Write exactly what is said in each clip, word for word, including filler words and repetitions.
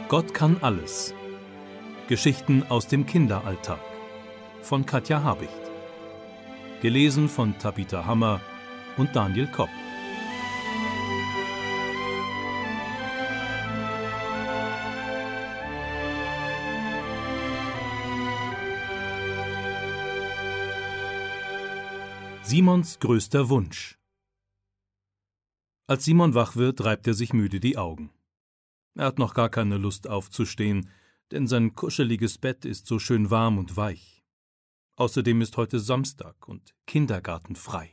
Gott kann alles. Geschichten aus dem Kinderalltag von Katja Habicht. Gelesen von Tabitha Hammer und Daniel Kopp. Simons größter Wunsch. Als Simon wach wird, reibt er sich müde die Augen. Er hat noch gar keine Lust aufzustehen, denn sein kuscheliges Bett ist so schön warm und weich. Außerdem ist heute Samstag und Kindergarten frei.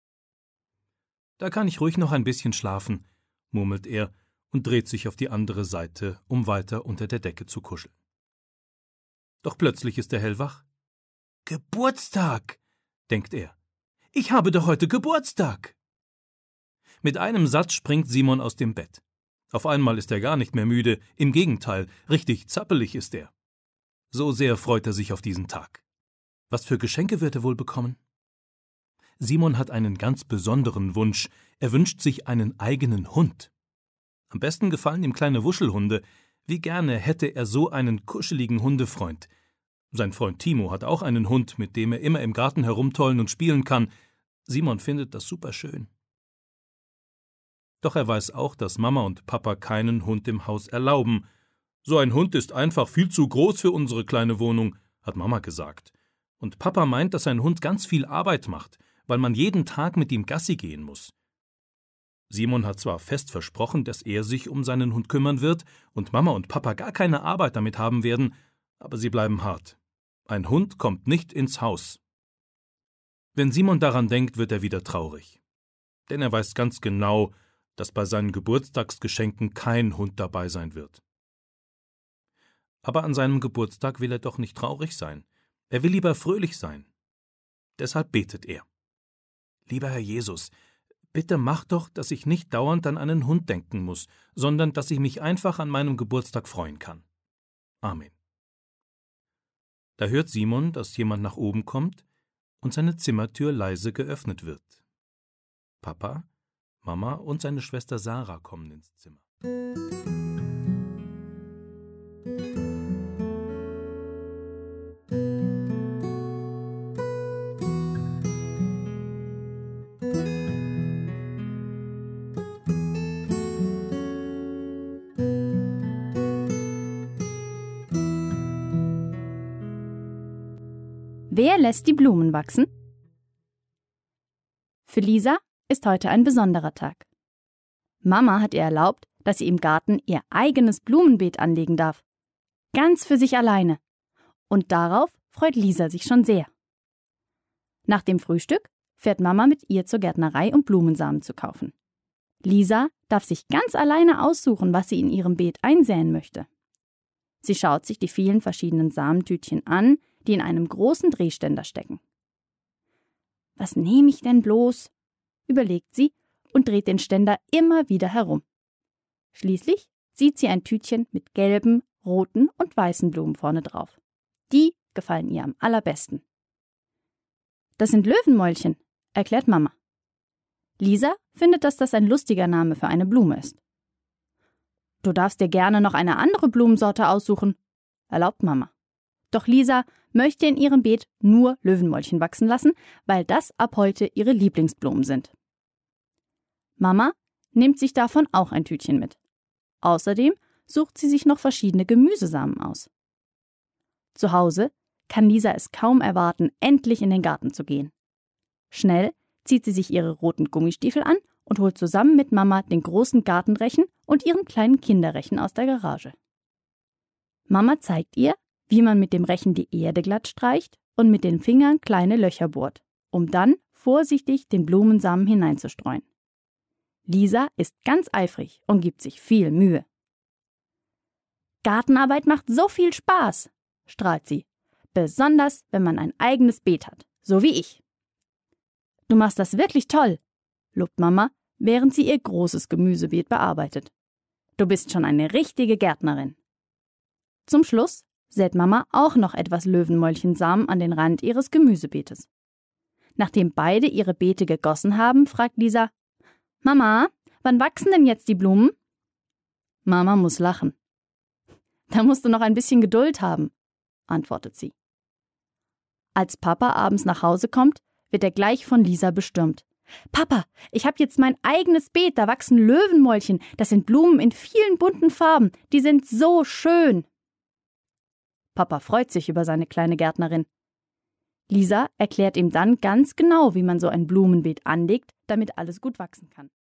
Da kann ich ruhig noch ein bisschen schlafen, murmelt er und dreht sich auf die andere Seite, um weiter unter der Decke zu kuscheln. Doch plötzlich ist er hellwach. Geburtstag, denkt er. Ich habe doch heute Geburtstag. Mit einem Satz springt Simon aus dem Bett. Auf einmal ist er gar nicht mehr müde, im Gegenteil, richtig zappelig ist er. So sehr freut er sich auf diesen Tag. Was für Geschenke wird er wohl bekommen? Simon hat einen ganz besonderen Wunsch. Er wünscht sich einen eigenen Hund. Am besten gefallen ihm kleine Wuschelhunde. Wie gerne hätte er so einen kuscheligen Hundefreund. Sein Freund Timo hat auch einen Hund, mit dem er immer im Garten herumtollen und spielen kann. Simon findet das super schön. Doch er weiß auch, dass Mama und Papa keinen Hund im Haus erlauben. So ein Hund ist einfach viel zu groß für unsere kleine Wohnung, hat Mama gesagt. Und Papa meint, dass ein Hund ganz viel Arbeit macht, weil man jeden Tag mit ihm Gassi gehen muss. Simon hat zwar fest versprochen, dass er sich um seinen Hund kümmern wird und Mama und Papa gar keine Arbeit damit haben werden, aber sie bleiben hart. Ein Hund kommt nicht ins Haus. Wenn Simon daran denkt, wird er wieder traurig. Denn er weiß ganz genau, dass bei seinen Geburtstagsgeschenken kein Hund dabei sein wird. Aber an seinem Geburtstag will er doch nicht traurig sein. Er will lieber fröhlich sein. Deshalb betet er. Lieber Herr Jesus, bitte mach doch, dass ich nicht dauernd an einen Hund denken muss, sondern dass ich mich einfach an meinem Geburtstag freuen kann. Amen. Da hört Simon, dass jemand nach oben kommt und seine Zimmertür leise geöffnet wird. Papa, Mama und seine Schwester Sarah kommen ins Zimmer. Wer lässt die Blumen wachsen? Für Lisa ist heute ein besonderer Tag. Mama hat ihr erlaubt, dass sie im Garten ihr eigenes Blumenbeet anlegen darf. Ganz für sich alleine. Und darauf freut Lisa sich schon sehr. Nach dem Frühstück fährt Mama mit ihr zur Gärtnerei, um Blumensamen zu kaufen. Lisa darf sich ganz alleine aussuchen, was sie in ihrem Beet einsäen möchte. Sie schaut sich die vielen verschiedenen Samentütchen an, die in einem großen Drehständer stecken. Was nehme ich denn bloß? Überlegt sie und dreht den Ständer immer wieder herum. Schließlich sieht sie ein Tütchen mit gelben, roten und weißen Blumen vorne drauf. Die gefallen ihr am allerbesten. Das sind Löwenmäulchen, erklärt Mama. Lisa findet, dass das ein lustiger Name für eine Blume ist. Du darfst dir gerne noch eine andere Blumensorte aussuchen, erlaubt Mama. Doch Lisa möchte in ihrem Beet nur Löwenmäulchen wachsen lassen, weil das ab heute ihre Lieblingsblumen sind. Mama nimmt sich davon auch ein Tütchen mit. Außerdem sucht sie sich noch verschiedene Gemüsesamen aus. Zu Hause kann Lisa es kaum erwarten, endlich in den Garten zu gehen. Schnell zieht sie sich ihre roten Gummistiefel an und holt zusammen mit Mama den großen Gartenrechen und ihren kleinen Kinderrechen aus der Garage. Mama zeigt ihr, wie man mit dem Rechen die Erde glatt streicht und mit den Fingern kleine Löcher bohrt, um dann vorsichtig den Blumensamen hineinzustreuen. Lisa ist ganz eifrig und gibt sich viel Mühe. Gartenarbeit macht so viel Spaß, strahlt sie, besonders wenn man ein eigenes Beet hat, so wie ich. Du machst das wirklich toll, lobt Mama, während sie ihr großes Gemüsebeet bearbeitet. Du bist schon eine richtige Gärtnerin. Zum Schluss sät Mama auch noch etwas Löwenmäulchensamen an den Rand ihres Gemüsebeetes. Nachdem beide ihre Beete gegossen haben, fragt Lisa, Mama, wann wachsen denn jetzt die Blumen? Mama muss lachen. Da musst du noch ein bisschen Geduld haben, antwortet sie. Als Papa abends nach Hause kommt, wird er gleich von Lisa bestürmt. »Papa, ich habe jetzt mein eigenes Beet, da wachsen Löwenmäulchen, das sind Blumen in vielen bunten Farben, die sind so schön.« Papa freut sich über seine kleine Gärtnerin. Lisa erklärt ihm dann ganz genau, wie man so ein Blumenbeet anlegt, damit alles gut wachsen kann.